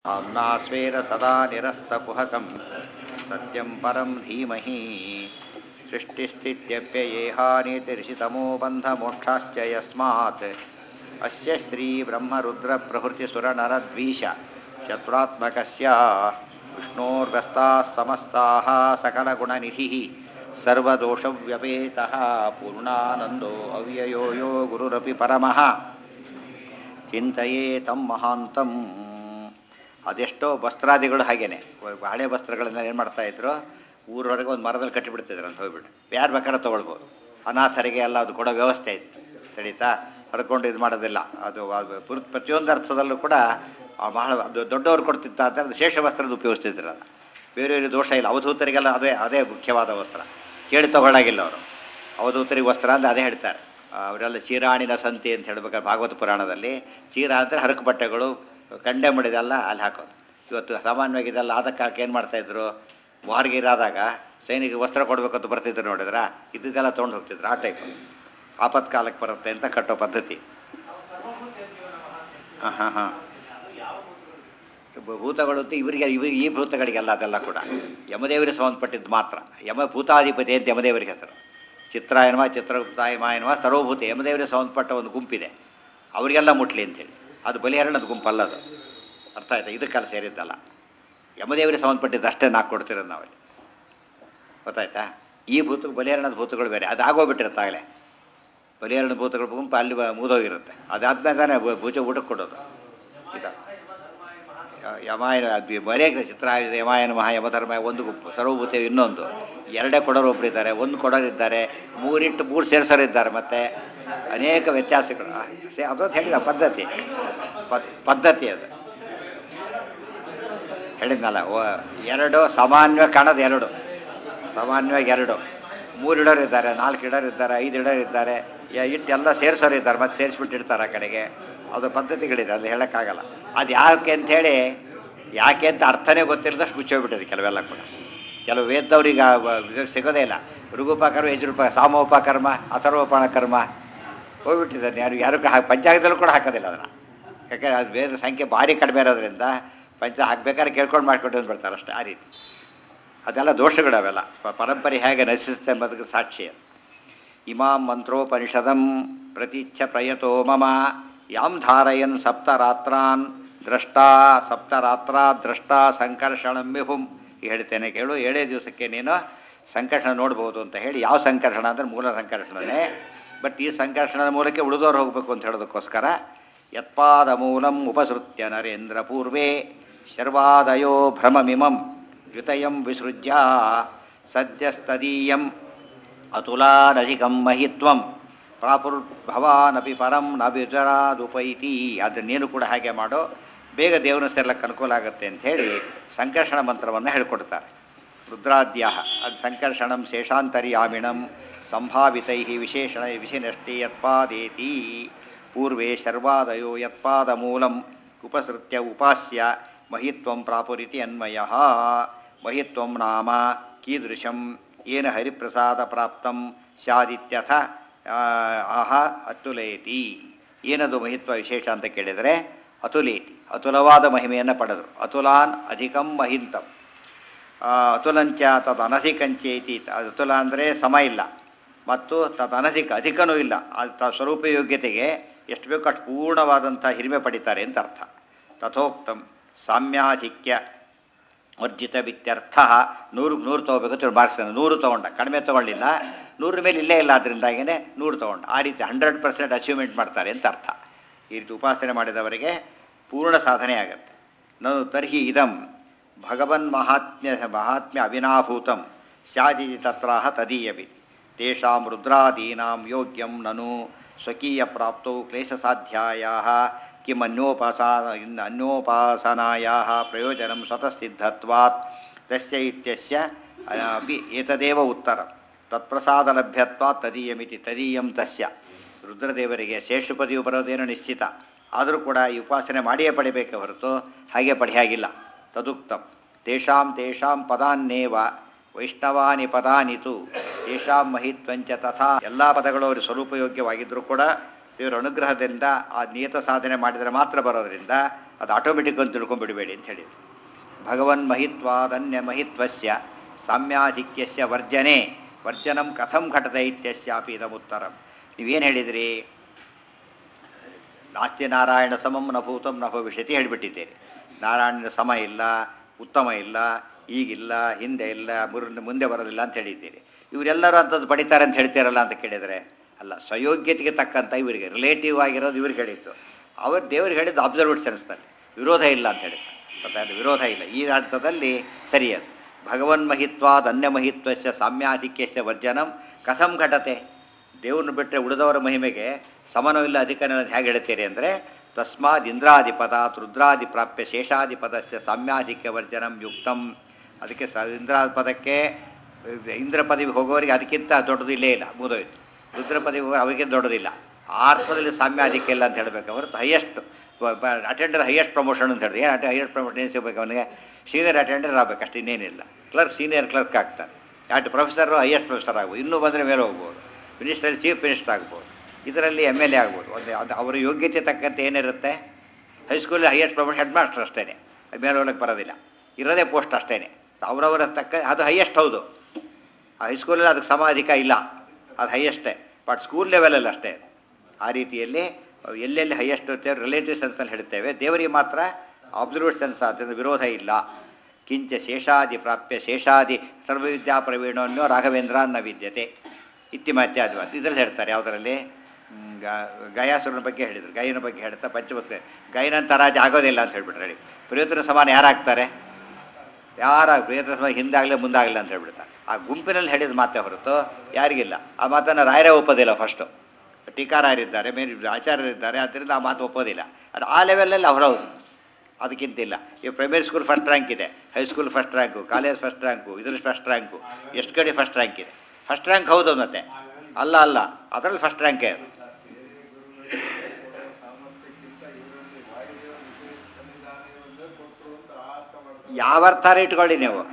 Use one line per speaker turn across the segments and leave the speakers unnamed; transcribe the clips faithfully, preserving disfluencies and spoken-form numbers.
आम्नास्वेन सदा निरस्तकुहकं सत्यं परं धीमहि सृष्टिस्थित्यप्ययेहानीतिर्षितमो बन्धमोक्षाश्च यस्मात् अस्य श्रीब्रह्मरुद्रप्रभृतिसुरनरद्वीष शत्रुत्मकस्य विष्णोर्व्यस्ताः समस्ताः सकलगुणनिधिः सर्वदोषव्यपेतः पूर्णानन्दो अव्ययो यो गुरुरपि परमः ಚಿಂತೆಯೇ ತಮ್ಮ ಮಹಾಂತಂ. ಅದೆಷ್ಟೋ ವಸ್ತ್ರಾದಿಗಳು ಹಾಗೇನೆ, ಹಳೆ ವಸ್ತ್ರಗಳನ್ನ ಏನು ಮಾಡ್ತಾಯಿದ್ರು, ಊರವರೆಗೆ ಒಂದು ಮರದಲ್ಲಿ ಕಟ್ಟಿಬಿಡ್ತಿದ್ರು ಅಂತ ಹೋಗ್ಬಿಟ್ಟು ಯಾರು ಬೇಕಾದ್ರೆ ತೊಗೊಳ್ಬೋದು. ಅನಾಥರಿಗೆ ಎಲ್ಲ ಅದು ಕೊಡೋ ವ್ಯವಸ್ಥೆ ಇತ್ತು, ತಿಳಿತಾ, ಹಡ್ಕೊಂಡು ಇದು ಮಾಡೋದಿಲ್ಲ. ಅದು ಪ್ರತಿಯೊಂದು ಅರ್ಥದಲ್ಲೂ ಕೂಡ ಬಹಳ ಅದು ದೊಡ್ಡವ್ರು ಕೊಡ್ತಿದ್ದ ಅಂತ ಅದು ಶೇಷ ವಸ್ತ್ರದ ಉಪಯೋಗಿಸ್ತಿದ್ರಲ್ಲ. ಬೇರೆಯವ್ರಿಗೆ ದೋಷ ಇಲ್ಲ, ಅವಧೂತರಿಗೆಲ್ಲ ಅದೇ ಅದೇ ಮುಖ್ಯವಾದ ವಸ್ತ್ರ, ಕೇಳಿ ತೊಗೊಳ್ಳಾಗಿಲ್ಲ ಅವರು. ಅವಧೂತರಿಗೆ ವಸ್ತ್ರ ಅಂದರೆ ಅದೇ ಹೇಳ್ತಾರೆ. ಅವರೆಲ್ಲ ಚೀರಾಣಿನ ಸಂತಿ ಅಂತ ಹೇಳ್ಬೇಕಾದ್ರೆ ಭಾಗವತ ಪುರಾಣದಲ್ಲಿ ಚೀರ ಅಂದರೆ ಹರಕು ಬಟ್ಟೆಗಳು, ಕಂಡೆ ಮಡಿದೆಲ್ಲ ಅಲ್ಲಿ ಹಾಕೋದು. ಇವತ್ತು ಸಾಮಾನ್ಯವಾಗಿ ಇದೆಲ್ಲ ಆದಕ್ಕೆ ಏನು ಮಾಡ್ತಾಯಿದ್ರು, ವಾರ್ಗೀರಾದಾಗ ಸೈನಿಕ ವಸ್ತ್ರ ಕೊಡಬೇಕಂತ ಬರ್ತಿದ್ರು ನೋಡಿದ್ರೆ ಇದ್ದೆಲ್ಲ ತೊಗೊಂಡು ಹೋಗ್ತಿದ್ರು. ಆ ಟೈಪ್ ಆಪತ್ಕಾಲಕ್ಕೆ ಬರುತ್ತೆ ಅಂತ ಕಟ್ಟೋ ಪದ್ಧತಿ. ಹಾಂ ಹಾಂ ಹಾಂ ಭೂತಗಳು ಅಂತ ಇವರಿಗೆ ಇವ ಈ ಭೂತಗಳಿಗೆಲ್ಲ ಅದೆಲ್ಲ ಕೂಡ ಯಮದೇವರಿಗೆ ಸಂಬಂಧಪಟ್ಟಿದ್ದು ಮಾತ್ರ. ಯಮ ಭೂತಾಧಿಪತಿ ಅಂತ ಯಮದೇವರಿಗೆ ಹೆಸರು. ಚಿತ್ರಾಯನವ ಚಿತ್ರಗುಪ್ತಾಯಮಾಯನವ ಸರ್ವಭೂತ ಯಮದೇವರಿಗೆ ಸಂಬಂಧಪಟ್ಟ ಒಂದು ಗುಂಪಿದೆ, ಅವರಿಗೆಲ್ಲ ಮುಟ್ಲಿ ಅಂಥೇಳಿ. ಅದು ಬಲಿಹರಣದ ಗುಂಪಲ್ಲದು, ಅರ್ಥ ಆಯ್ತಾ? ಇದಕ್ಕೆಲ್ಲ ಸೇರಿದ್ದಲ್ಲ, ಯಮದೇವರಿಗೆ ಸಂಬಂಧಪಟ್ಟಿದ್ದು ಅಷ್ಟೇ ನಾಲ್ಕು ಕೊಡ್ತಿರೋದು ನಾವಲ್ಲಿ, ಗೊತ್ತಾಯ್ತಾ? ಈ ಭೂತ ಬಲಿಹರಣದ ಭೂತಗಳು ಬೇರೆ, ಅದು ಆಗೋಗ್ಬಿಟ್ಟಿರುತ್ತಾಗಲೇ. ಬಲಿಹರಣದ ಭೂತಗಳ ಗುಂಪು ಅಲ್ಲಿ ಮುಗಿದೋಗಿರುತ್ತೆ. ಅದಾದ್ಮೇಲೆ ತಾನೇ ಭೂಜ ಊಟಕ್ಕೆ ಕೊಡೋದು. ಇದು ಯಮಾಯನ ಬರೇ ಚಿತ್ರ ಯಮಾಯನ ಮಹಾ ಯಮಧರ್ಮ ಒಂದು ಗುಂಪು, ಸರ್ವಭೂತ ಇನ್ನೊಂದು. ಎರಡೇ ಕೊಡೋರು ಒಬ್ಬರಿದ್ದಾರೆ, ಒಂದು ಕೊಡೋರಿದ್ದಾರೆ, ಮೂರಿಟ್ಟು ಮೂರು ಸೇರಿಸೋರಿದ್ದಾರೆ. ಮತ್ತು ಅನೇಕ ವ್ಯತ್ಯಾಸಗಳು ಸೇ ಅದೊಂದು ಹೇಳಿದ ಪದ್ಧತಿ ಪದ್ಧತಿ ಅದು ಹೇಳಿದ್ನಲ್ಲ. ಎರಡು ಸಾಮಾನ್ಯವಾಗಿ ಕಾಣೋದು, ಎರಡು ಸಾಮಾನ್ಯವಾಗಿ ಎರಡು. ಮೂರು ಇಡೋರು ಇದ್ದಾರೆ, ನಾಲ್ಕು ಇಡೋರು ಇದ್ದಾರೆ, ಐದು ಇಡೋರು ಇದ್ದಾರೆ, ಇಟ್ಟು ಎಲ್ಲ ಸೇರಿಸೋರು ಇದ್ದಾರೆ, ಮತ್ತು ಸೇರಿಸ್ಬಿಟ್ಟು ಇಡ್ತಾರೆ ಆ ಕಡೆಗೆ. ಅದು ಪದ್ಧತಿಗಳಿದೆ, ಅದು ಹೇಳೋಕ್ಕಾಗಲ್ಲ. ಅದು ಯಾಕೆ ಅಂಥೇಳಿ ಯಾಕೆ ಅಂತ ಅರ್ಥನೇ ಗೊತ್ತಿಲ್ಲದಷ್ಟು ಮುಚ್ಚೋಗ್ಬಿಟ್ಟಿದೆ ಕೆಲವೆಲ್ಲ ಕೂಡ. ಕೆಲವು ವೇದವ್ರಿಗೆ ಸಿಗೋದೇ ಇಲ್ಲ. ಋಗುಪಕರ್ಮ, ಯಜುರುಪ, ಸಾಮೋಪಕರ್ಮ, ಅಥರ್ವೋಪಣ ಕರ್ಮ ಹೋಗ್ಬಿಟ್ಟಿದ್ದಾರೆ. ಯಾರು ಯಾರು ಪಂಚಾಂಗದಲ್ಲೂ ಕೂಡ ಹಾಕೋದಿಲ್ಲ ಅದನ್ನು. ಯಾಕೆಂದರೆ ಅದು ವೇದ ಸಂಖ್ಯೆ ಭಾರಿ ಕಡಿಮೆ ಇರೋದ್ರಿಂದ ಪಂಚ ಹಾಕ್ಬೇಕಾದ್ರೆ ಕೇಳ್ಕೊಂಡು ಮಾಡ್ಕೊಂಡು ಬರ್ತಾರೆ ಅಷ್ಟೇ. ಆ ರೀತಿ ಅದೆಲ್ಲ ದೋಷಗಳು ಅವೆಲ್ಲ. ಪರಂಪರೆ ಹೇಗೆ ನಶಿಸುತ್ತೆ ಎಂಬುದಕ್ಕೆ ಸಾಕ್ಷಿ ಅದು. ಇಮಾಂ ಮಂತ್ರೋಪನಿಷದಂ ಪ್ರತಿಚ್ಛ ಪ್ರಯತೋ ಮಮ ಯಾಂ ಧಾರಯನ್ ಸಪ್ತರಾತ್ರಾನ್ ದ್ರಷ್ಟಾ ಸಪ್ತರಾತ್ರ ದ್ರಷ್ಟಾ ಸಂಕರ್ಷಣಂ ವಿಹುಂ. ಹೇಳ್ತೇನೆ ಕೇಳು, ಏಳೇ ದಿವಸಕ್ಕೆ ನೀನು ಸಂಕರ್ಷಣ ನೋಡ್ಬೋದು ಅಂತ ಹೇಳಿ. ಯಾವ ಸಂಕರ್ಷಣ ಅಂದರೆ ಮೂಲ ಸಂಕರ್ಷಣನೇ. ಬಟ್ ಈ ಸಂಕರ್ಷಣದ ಮೂಲಕ್ಕೆ ಉಳಿದವ್ರು ಹೋಗಬೇಕು ಅಂತ ಹೇಳೋದಕ್ಕೋಸ್ಕರ ಯತ್ಪಾದ ಮೂಲಂ ಉಪಸೃತ್ಯ ನರೇಂದ್ರ ಪೂರ್ವೇ ಶರ್ವಾದಯೋ ಭ್ರಮಮಿಮಂ ಯುತಯಂ ವಿಸೃಜ್ಯ ಸದ್ಯಸ್ತದೀಯಂ ಅತುಲಾನಧಿಕಂ ಮಹಿತ್ವಂ ಪ್ರಾಪುರ್ಭವಾನಪಿ ಪರಂ ನವಿಜರಾದುಪೈತಿ. ಆದರೆ ನೀನು ಕೂಡ ಹಾಗೆ ಮಾಡೋ, ಬೇಗ ದೇವನ ಸೇರ್ಲಕ್ಕೆ ಅನುಕೂಲ ಆಗುತ್ತೆ ಅಂಥೇಳಿ ಸಂಕರ್ಷಣ ಮಂತ್ರವನ್ನು ಹೇಳ್ಕೊಡ್ತಾರೆ. ರುದ್ರಾದ್ಯ ಅದು ಸಂಕರ್ಷಣಂ ಶೇಷಾಂತರ್ಯಾಮಿಣಂ ಸಂಭಾವಿತೈ ವಿಶೇಷಣ ವಿಷಿನಷ್ಟಿ ಯತ್ಪಾದೇತಿ ಪೂರ್ವೇ ಶರ್ವಾದಯೋ ಯತ್ಪಾದ ಮೂಲಂ ಉಪಸೃತ್ಯ ಉಪಾಸ್ಯ ಮಹಿತ್ವಂ ಪ್ರಾಪುರಿತಿ ಅನ್ವಯ. ಮಹಿತ್ವಂ ನಾಮ ಕೀದೃಶಂ ಏನ ಹರಿಪ್ರಸಾದ ಪ್ರಾಪ್ತಂ ಸ್ಯಾದಿತ್ಯಥ ಆಹ ಅತುಲೇತಿ. ಏನದು ಮಹಿತ್ವ ವಿಶೇಷ ಅಂತ ಕೇಳಿದರೆ ಅತುಲೇತಿ, ಅತುಲವಾದ ಮಹಿಮೆಯನ್ನು ಪಡೆದರು. ಅತುಲಾನ್ ಅಧಿಕಂ ಮಹಿಂತಂ ಅತುಲಂಚ ತದ್ ಅನಧಿಕಂಚೇತಿ. ಅತುಲ ಅಂದರೆ ಸಮ ಇಲ್ಲ, ಮತ್ತು ತದ್ ಅನಧಿಕ ಅಧಿಕನೂ ಇಲ್ಲ. ಅದು ಸ್ವರೂಪ ಯೋಗ್ಯತೆಗೆ ಎಷ್ಟು ಬೇಕೋ ಅಷ್ಟು ಪೂರ್ಣವಾದಂಥ ಹಿರಿಮೆ ಪಡಿತಾರೆ ಅಂತ ಅರ್ಥ. ತಥೋಕ್ತಂ ಸಾಮ್ಯಾಧಿಕ್ಯ ವರ್ಜಿತ ವಿತ್ಯರ್ಥ. ನೂರು ನೂರು ತೊಗೋಬೇಕು ಮಾರ್ಕ್ಸ್, ನೂರು ತೊಗೊಂಡ, ಕಡಿಮೆ ತೊಗೊಳ್ಳಿಲ್ಲ, ನೂರ ಮೇಲೆ ಇಲ್ಲೇ ಇಲ್ಲ, ಅದರಿಂದಾಗಿಯೇ ನೂರು ತೊಗೊಂಡು. ಆ ರೀತಿ ಹಂಡ್ರೆಡ್ ಪರ್ಸೆಂಟ್ ಅಚೀವ್ಮೆಂಟ್ ಮಾಡ್ತಾರೆ ಅಂತ ಅರ್ಥ. ಈ ರೀತಿ ಉಪಾಸನೆ ಮಾಡಿದವರಿಗೆ ಪೂರ್ಣ ಸಾಧನೆ ಆಗುತ್ತೆ. ನನು ತರ್ಹಿ ಇದಂ ಭಗವನ್ ಮಹಾತ್ಮ್ಯ ಮಹಾತ್ಮ್ಯ ಅವಿನಾಭೂತಂ ಸ್ಯಾದಿತಿ ತತ್ರಾಹ ತದೀಯವಿ ತೇಷಾಂ ರುದ್ರಾದೀನಾಂ ಯೋಗ್ಯಂ ನನು ಸ್ವಕೀಯ ಪ್ರಾಪ್ತೌ ಕ್ಲೇಶಸಾಧ್ಯಾಯಾಃ ಕಿಂ ಅನ್ಯೋಪಾಸನ ಅನ್ಯೋಪಾಸನಾಯಾಃ ಪ್ರಯೋಜನಂ ಸ್ವತಃ ಸಿದ್ಧತ್ವಾತ್ ತಸ್ಯ ಇತ್ಯಸ್ಯ ಅಪಿ ಏತದೇವ ಉತ್ತರಂ ತತ್ಪ್ರಸಾದ ಲಭ್ಯತ್ವಾತ್ ತದೀಯಮಿತಿ. ತದೀಯಂ ತಸ್ಯ. ರುದ್ರದೇವರಿಗೆ ಶೇಷುಪದಿಯು ಬರೋದೇನೋ ನಿಶ್ಚಿತ, ಆದರೂ ಕೂಡ ಈ ಉಪಾಸನೆ ಮಾಡಿಯೇ ಪಡಿಬೇಕೆ ಹೊರತು ಹಾಗೆ ಪಡೆಯಾಗಿಲ್ಲ. ತದುಕ್ತಂ ತೇಷಾಂ ತೇಷಾಂ ಪದಾನ್ನೇವ ವೈಷ್ಣವಾನಿ ಪದಾನಿತು ತೇಷಾಂ ಮಹಿತ್ವಂಚ ತಥಾ. ಎಲ್ಲ ಪದಗಳು ಅವರು ಸ್ವರೂಪಯೋಗ್ಯವಾಗಿದ್ದರೂ ಕೂಡ ದೇವರ ಅನುಗ್ರಹದಿಂದ ಆ ನಿಯತ ಸಾಧನೆ ಮಾಡಿದರೆ ಮಾತ್ರ ಬರೋದರಿಂದ ಅದು ಆಟೋಮೆಟಿಕ್ ಅಂತ ತಿಳ್ಕೊಂಡ್ಬಿಡಬೇಡಿ ಅಂತ ಹೇಳಿದರು. ಭಗವನ್ ಮಹಿತ್ವಾದನ್ಯ ಮಹಿತ್ವಸ್ಯ ಸಾಮ್ಯಾಧಿಕ್ಯಸ್ಯ ವರ್ಜನೆ ವರ್ಜನಂ ಕಥಂ ಘಟತೆ ಇತ್ಯಸ್ಯಾಪಿ ಇದಮುತ್ತರಂ. ನೀವೇನು ಹೇಳಿದಿರಿ? ನಾಸ್ತಿ ನಾರಾಯಣ ಸಮಂ ನ ಭೂತಂ ನ ಭವಿಷ್ಯತಿ ಹೇಳಿಬಿಟ್ಟಿದ್ದೀರಿ. ನಾರಾಯಣನ ಸಮ ಇಲ್ಲ, ಉತ್ತಮ ಇಲ್ಲ, ಈಗಿಲ್ಲ, ಹಿಂದೆ ಇಲ್ಲ, ಮುರು ಮುಂದೆ ಬರೋದಿಲ್ಲ ಅಂತ ಹೇಳಿದ್ದೀರಿ. ಇವರೆಲ್ಲರೂ ಅಂಥದ್ದು ಪಡಿತಾರೆ ಅಂತ ಹೇಳ್ತೀರಲ್ಲ ಅಂತ ಕೇಳಿದರೆ ಅಲ್ಲ, ಸ್ವಯೋಗ್ಯತೆಗೆ ತಕ್ಕಂಥ ಇವರಿಗೆ ರಿಲೇಟಿವ್ ಆಗಿರೋದು ಇವ್ರಿಗೆ ಹೇಳಿತ್ತು. ಅವರು ದೇವ್ರಿಗೆ ಹೇಳಿದ್ದು ಅಬ್ಸರ್ವ್ಡ್ ಸೆನ್ಸ್ನಲ್ಲಿ ವಿರೋಧ ಇಲ್ಲ ಅಂತ ಹೇಳಿದ್ದಾರೆ. ಗೊತ್ತಾಯ್ತು, ವಿರೋಧ ಇಲ್ಲ ಈ ಅರ್ಥದಲ್ಲಿ ಸರಿಯದು. ಭಗವನ್ ಮಹಿತ್ವಾದ ಅನ್ಯ ಮಹಿತ್ವಸ್ಯ ಸಾಮ್ಯಾಧಿಕ್ಯಸ್ಯ ವರ್ಜನಂ ಕಥಂ ಘಟತೆ. ದೇವ್ರನ್ನ ಬಿಟ್ಟರೆ ಉಳಿದವರ ಮಹಿಮೆಗೆ ಸಮನವಿಲ್ಲ ಅಧಿಕನ ಹೇಗೆ ಹೇಳ್ತೀರಿ ಅಂದರೆ ತಸ್ಮಾದ್ ಇಂದ್ರಾದಿಪದಾತ್ ರುದ್ರಾದಿ ಪ್ರಾಪ್ಯ ಶೇಷಾದಿಪದಸ್ಯ ಸಾಮ್ಯಾಧಿಕ್ಯ ವರ್ಜನಂ ಯುಕ್ತಂ. ಅದಕ್ಕೆ ಸ ಇಂದ್ರಾದಿಪದಕ್ಕೆ ಇಂದ್ರ ಪದವಿಗೆ ಹೋಗೋರಿಗೆ ಅದಕ್ಕಿಂತ ದೊಡ್ಡದು ಇಲ್ಲೇ ಇಲ್ಲ, ಮುಗಿದೋಯ್ತು. ರುದ್ರ ಪದವಿಗೆ ಹೋಗೋರು ಅವರಿಗಿಂತ ದೊಡ್ಡದಿಲ್ಲ. ಆ ಅರ್ಥದಲ್ಲಿ ಸಾಮ್ಯಾಧಿಕ್ಯ ಇಲ್ಲ ಅಂತ ಹೇಳಬೇಕು. ಹೊರತು ಹೈಯೆಸ್ಟ್ ಅಟೆಂಡರ್ ಹೈಯೆಸ್ಟ್ ಪ್ರಮೋಷನ್ ಅಂತ ಹೇಳಿದೆ. ಏನು ಅಟೆ ಹೈಯೆಸ್ಟ್ ಪ್ರಮೋಷನ್ ಏನು ಸಿಗಬೇಕು ಅವನಿಗೆ? ಸೀನಿಯರ್ ಅಟೆಂಡರ್ ಆಗಬೇಕು ಅಷ್ಟು, ಇನ್ನೇನಿಲ್ಲ. ಕ್ಲರ್ಕ್ ಸೀನಿಯರ್ ಕ್ಲರ್ಕ್ ಆಗ್ತಾನೆ. ಯಾಟ್ ಪ್ರೊಫೆಸರು ಹೈಯೆಸ್ಟ್ ಪ್ರೊಫೆಸರ್ ಆಗ್ಬೋದು, ಇನ್ನೂ ಬಂದರೆ ಮೇಲೆ ಹೋಗ್ಬೋದು. ಮಿನಿಸ್ಟರ್ ಚೀಫ್ ಮಿನಿಸ್ಟರ್ ಆಗ್ಬೋದು, ಇದರಲ್ಲಿ ಎಮ್ ಎಲ್ ಎ ಆಗ್ಬೋದು. ಒಂದು ಅದು ಅವರ ಯೋಗ್ಯತೆ ತಕ್ಕಂತೆ ಏನಿರುತ್ತೆ. ಹೈಸ್ಕೂಲಲ್ಲಿ ಹೈಯೆಸ್ಟ್ ಪ್ರಮೋಷನ್ ಹೆಡ್ ಮಾಸ್ಟರ್ ಅಷ್ಟೇ, ಅದು ಮೇಲೆ ಹೋಗ್ಲಿಕ್ಕೆ ಬರೋದಿಲ್ಲ, ಇರೋದೇ ಪೋಸ್ಟ್ ಅಷ್ಟೇ. ಅವರವರ ತಕ್ಕ ಅದು ಹೈಯೆಸ್ಟ್. ಹೌದು, ಆ ಹೈಸ್ಕೂಲಲ್ಲಿ ಅದಕ್ಕೆ ಸಮ ಅಧಿಕ ಇಲ್ಲ, ಅದು ಹೈಯೆಸ್ಟೇ. ಬಟ್ ಸ್ಕೂಲ್ ಲೆವೆಲಲ್ಲಿ ಅಷ್ಟೇ. ಆ ರೀತಿಯಲ್ಲಿ ಎಲ್ಲೆಲ್ಲಿ ಹೈಯೆಸ್ಟ್ ಇರ್ತೇವೆ ರಿಲೇಟಿವ್ ಸೆನ್ಸ್ನಲ್ಲಿ ಹೇಳ್ತೇವೆ. ದೇವರಿಗೆ ಮಾತ್ರ ಅಬ್ಸರ್ವ್ಡ್ ಸೆನ್ಸ್ ಆದ್ದರಿಂದ ವಿರೋಧ ಇಲ್ಲ. ಕಿಂಚ ಶೇಷಾದಿ ಪ್ರಾಪ್ಯ ಶೇಷಾದಿ ಸರ್ವವಿದ್ಯಾ ಪ್ರವೀಣೋನ್ಯೋ ರಾಘವೇಂದ್ರ ನ ವಿದ್ಯತೆ ಇತ್ಯಮಾತ್ಯಾದಿ ಇದರಲ್ಲಿ ಹೇಳ್ತಾರೆ. ಯಾವುದರಲ್ಲಿ? ಗಯಾಸುರನ ಬಗ್ಗೆ ಹೇಳಿದರು, ಗೈನ ಬಗ್ಗೆ ಹೇಳ್ತಾ ಪಂಚಮಸ್ತೆ ಗೈನಂತ ರಾಜ ಆಗೋದಿಲ್ಲ ಅಂತ ಹೇಳ್ಬಿಟ್ರೆ ಹೇಳಿ. ಪ್ರಿಯತನ ಸಮಾನ ಯಾರಾಗ್ತಾರೆ? ಯಾರ ಪ್ರಿಯತನ ಸಮಾನ ಹಿಂದಾಗಲೇ ಮುಂದಾಗಲಿಲ್ಲ ಅಂತ ಹೇಳ್ಬಿಡ್ತಾರೆ. ಆ ಗುಂಪಿನಲ್ಲಿ ಹೇಳಿದ ಮಾತೇ ಹೊರತು ಯಾರಿಗಿಲ್ಲ. ಆ ಮಾತನ್ನು ರಾಯರೇ ಒಪ್ಪೋದಿಲ್ಲ. ಫಸ್ಟು ಟೀಕಾರಾಯರಿದ್ದಾರೆ, ಮೇನ್ ಆಚಾರ್ಯರಿದ್ದಾರೆ, ಆದ್ದರಿಂದ ಆ ಮಾತು ಒಪ್ಪೋದಿಲ್ಲ. ಅದು ಆ ಲೆವೆಲಲ್ಲಿ ಅವರವರು, ಅದಕ್ಕಿಂತಿಲ್ಲ. ಈ ಪ್ರೈಮರಿ ಸ್ಕೂಲ್ ಫಸ್ಟ್ ರ್ಯಾಂಕ್ ಇದೆ, high school first rank, college first rank, ಇದ್ರಲ್ಲಿ ಫಸ್ಟ್ ರ್ಯಾಂಕು, ಎಷ್ಟು ಕಡೆ ಫಸ್ಟ್ ರ್ಯಾಂಕ್ ಇದೆ. ಫಸ್ಟ್ ರ್ಯಾಂಕ್ ಹೌದು ಮತ್ತೆ ಅಲ್ಲ ಅಲ್ಲ ಅದರಲ್ಲಿ ಫಸ್ಟ್ ರ್ಯಾಂಕೇ ಅದು. ಯಾವ ಅರ್ಥಾರ ಇಟ್ಕೊಳ್ಳಿ ನೀವು.